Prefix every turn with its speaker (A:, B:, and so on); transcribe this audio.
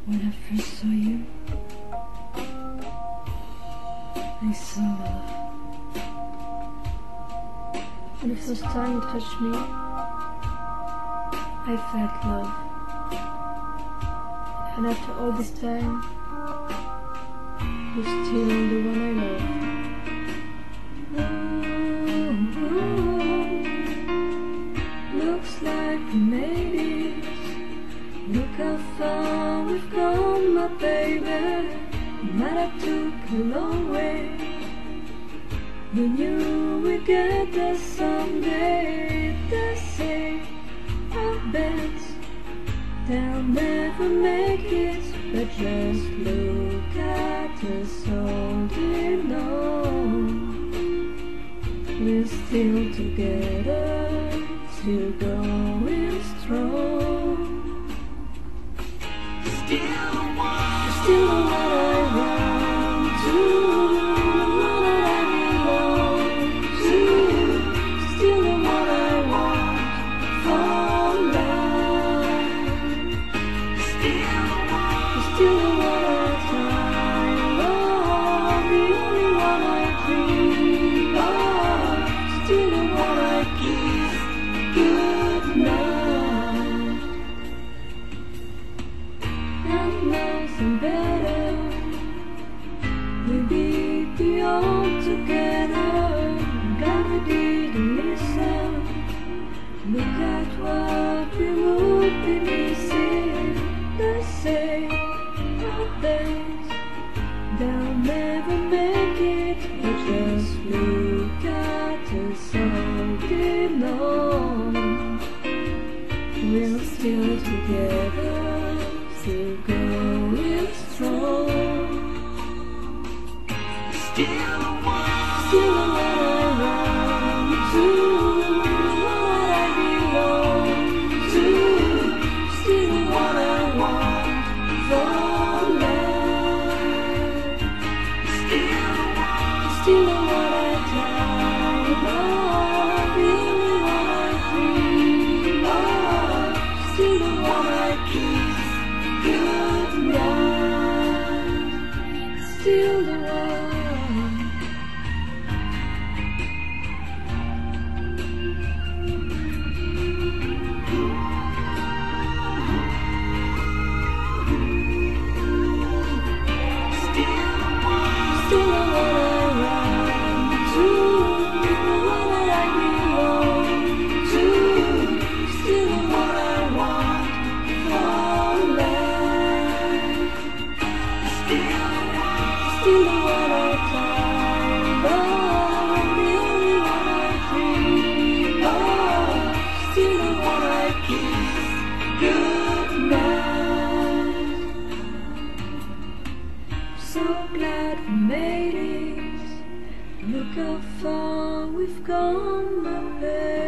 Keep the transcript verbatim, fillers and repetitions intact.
A: When I first saw you, I saw love. And the first time you touched me, I felt love. And after all this time, you're still the one I love. Oh, looks like we made it. Look how far we've come, my baby. Might have took a long way. We knew we'd get there someday. They say, I bet they'll never make it, but just look at us holding on. We're still together, still going strong. Still the one, still the one I run to, the one that I belong to. Still the one I want for life. Still the one, still the one I love, the only one I dream of. Still the one I kiss goodnight. And nothing better, we'll be beyond together. God, we didn't listen. Look at what we would be missing. They say, I bet they'll never make it, but just look at us holding on. We're still together, still going strong. Still the one, still the one I run to, the one that I belong to. Still the one I want for life. Still the one, still the one I dream of, the only one I dream of. Still the one I kiss goodnight. Still the one. Still the one I run to, the one that I belong to. Still the one I want for life. Still the one, still the one I find love, the only one I dream of. Still the one I kiss goodnight. So glad we made it. Look how far we've gone, my baby.